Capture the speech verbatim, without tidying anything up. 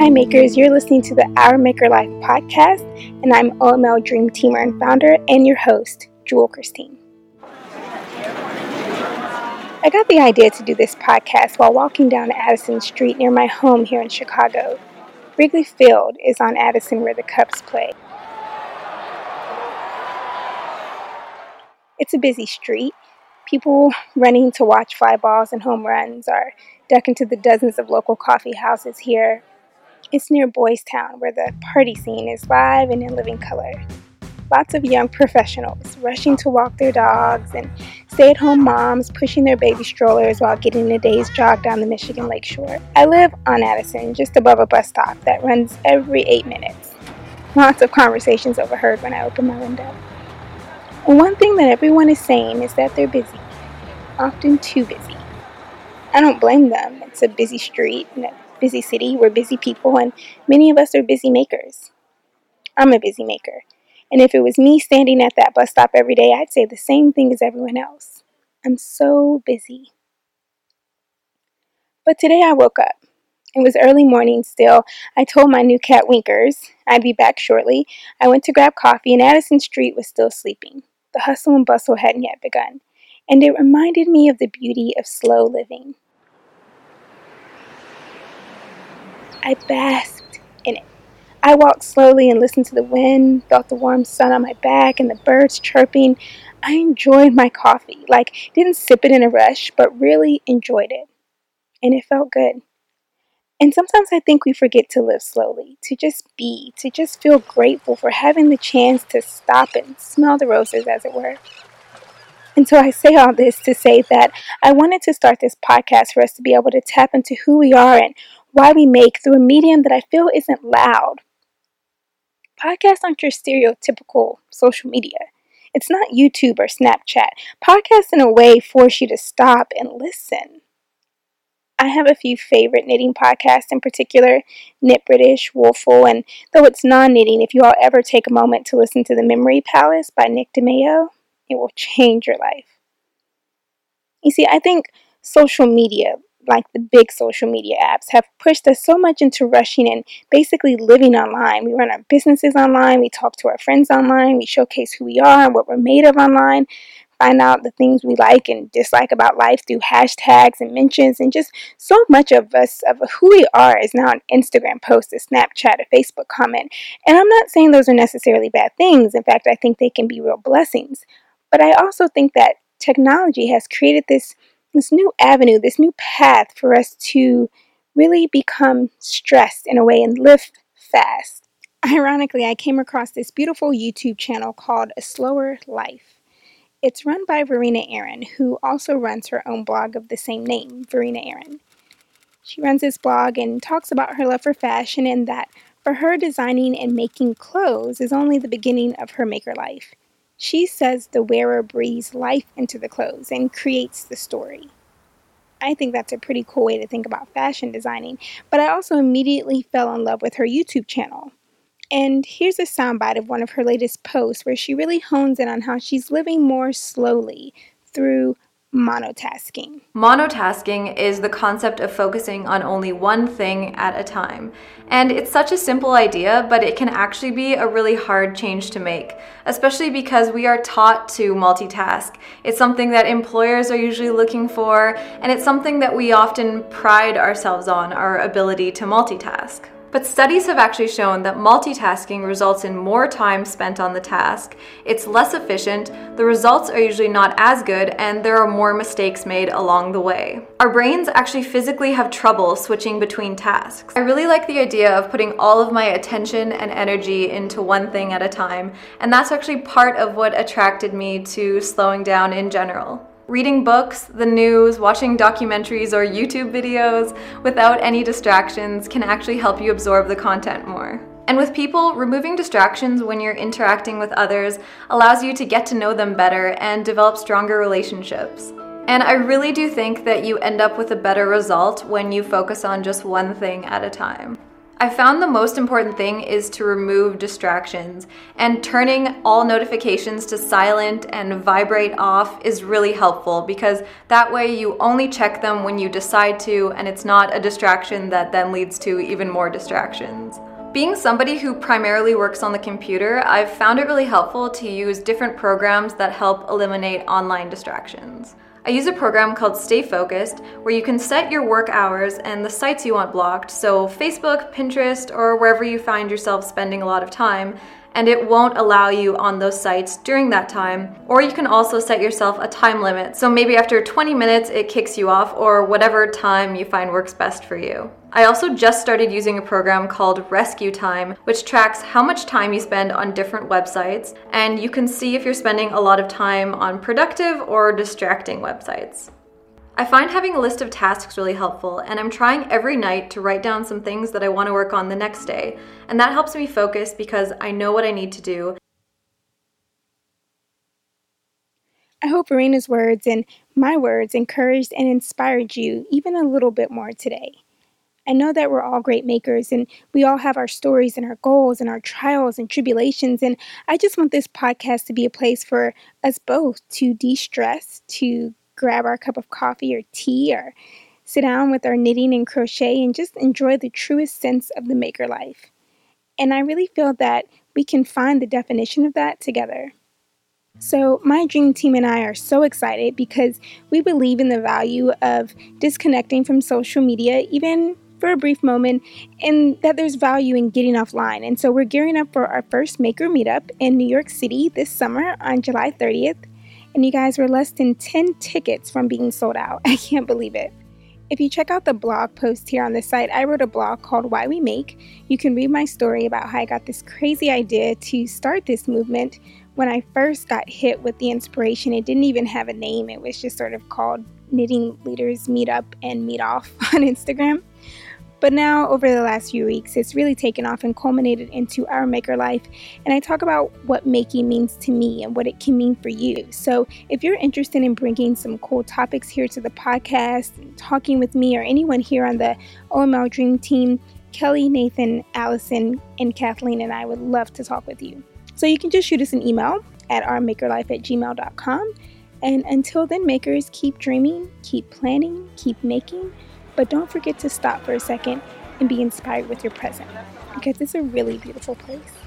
Hi Makers, you're listening to the Our Maker Life podcast, and I'm O M L Dream Teamer and founder and your host, Jewel Christine. I got the idea to do this podcast while walking down Addison Street near my home here in Chicago. Wrigley Field is on Addison where the Cubs play. It's a busy street. People running to watch fly balls and home runs are ducking to the dozens of local coffee houses here. It's near Boys Town, where the party scene is live and in living color. Lots of young professionals rushing to walk their dogs and stay-at-home moms pushing their baby strollers while getting a day's jog down the Michigan Lakeshore. I live on Addison, just above a bus stop that runs every eight minutes. Lots of conversations overheard when I open my window. And one thing that everyone is saying is that they're busy, often too busy. I don't blame them. It's a busy street and a busy city. We're busy people, and many of us are busy makers. I'm a busy maker. And if it was me standing at that bus stop every day, I'd say the same thing as everyone else. I'm so busy. But today I woke up. It was early morning still. I told my new cat Winkers I'd be back shortly. I went to grab coffee, and Addison Street was still sleeping. The hustle and bustle hadn't yet begun. And it reminded me of the beauty of slow living. I basked in it. I walked slowly and listened to the wind, felt the warm sun on my back and the birds chirping. I enjoyed my coffee, like didn't sip it in a rush, but really enjoyed it. And it felt good. And sometimes I think we forget to live slowly, to just be, to just feel grateful for having the chance to stop and smell the roses, as it were. And so I say all this to say that I wanted to start this podcast for us to be able to tap into who we are and why we make through a medium that I feel isn't loud. Podcasts aren't your stereotypical social media. It's not YouTube or Snapchat. Podcasts, in a way, force you to stop and listen. I have a few favorite knitting podcasts in particular, Knit British, Woolful, and though it's non-knitting, if you all ever take a moment to listen to The Memory Palace by Nick DeMeo, it will change your life. You see, I think social media, like the big social media apps, have pushed us so much into rushing and basically living online. We run our businesses online, we talk to our friends online, we showcase who we are and what we're made of online, find out the things we like and dislike about life through hashtags and mentions, and just so much of us, of who we are, is now an Instagram post, a Snapchat, a Facebook comment. And I'm not saying those are necessarily bad things. In fact, I think they can be real blessings. But I also think that technology has created this this new avenue, this new path for us to really become stressed in a way and live fast. Ironically, I came across this beautiful YouTube channel called A Slower Life. It's run by Verena Aaron, who also runs her own blog of the same name, Verena Aaron. She runs this blog and talks about her love for fashion and that for her, designing and making clothes is only the beginning of her maker life. She says the wearer breathes life into the clothes and creates the story. I think that's a pretty cool way to think about fashion designing, but I also immediately fell in love with her YouTube channel. And here's a soundbite of one of her latest posts where she really hones in on how she's living more slowly through monotasking. Monotasking is the concept of focusing on only one thing at a time. And it's such a simple idea, but it can actually be a really hard change to make, especially because we are taught to multitask. It's something that employers are usually looking for, and it's something that we often pride ourselves on, our ability to multitask. But studies have actually shown that multitasking results in more time spent on the task, it's less efficient, the results are usually not as good, and there are more mistakes made along the way. Our brains actually physically have trouble switching between tasks. I really like the idea of putting all of my attention and energy into one thing at a time, and that's actually part of what attracted me to slowing down in general. Reading books, the news, watching documentaries or YouTube videos without any distractions can actually help you absorb the content more. And with people, removing distractions when you're interacting with others allows you to get to know them better and develop stronger relationships. And I really do think that you end up with a better result when you focus on just one thing at a time. I found the most important thing is to remove distractions, and turning all notifications to silent and vibrate off is really helpful because that way you only check them when you decide to, and it's not a distraction that then leads to even more distractions. Being somebody who primarily works on the computer, I've found it really helpful to use different programs that help eliminate online distractions. I use a program called Stay Focused, where you can set your work hours and the sites you want blocked, so Facebook, Pinterest, or wherever you find yourself spending a lot of time, and it won't allow you on those sites during that time. Or you can also set yourself a time limit, so maybe after twenty minutes it kicks you off, or whatever time you find works best for you. I also just started using a program called Rescue Time, which tracks how much time you spend on different websites, and you can see if you're spending a lot of time on productive or distracting websites. I find having a list of tasks really helpful, and I'm trying every night to write down some things that I want to work on the next day, and that helps me focus because I know what I need to do. I hope Arena's words and my words encouraged and inspired you even a little bit more today. I know that we're all great makers and we all have our stories and our goals and our trials and tribulations, and I just want this podcast to be a place for us both to de-stress, to grab our cup of coffee or tea or sit down with our knitting and crochet and just enjoy the truest sense of the maker life. And I really feel that we can find the definition of that together. So my dream team and I are so excited because we believe in the value of disconnecting from social media, even for a brief moment, and that there's value in getting offline. And so we're gearing up for our first Maker Meetup in New York City this summer on July thirtieth. And you guys, we're less than ten tickets from being sold out. I can't believe it. If you check out the blog post here on the site, I wrote a blog called Why We Make. You can read my story about how I got this crazy idea to start this movement. When I first got hit with the inspiration, it didn't even have a name. It was just sort of called Knitting Leaders Meet Up and Meet Off on Instagram. But now, over the last few weeks, it's really taken off and culminated into our maker life. And I talk about what making means to me and what it can mean for you. So if you're interested in bringing some cool topics here to the podcast, and talking with me or anyone here on the O M L Dream Team, Kelly, Nathan, Allison, and Kathleen and I would love to talk with you. So you can just shoot us an email at our maker life at gmail dot com. And until then, makers, keep dreaming, keep planning, keep making. But don't forget to stop for a second and be inspired with your present, because it's a really beautiful place.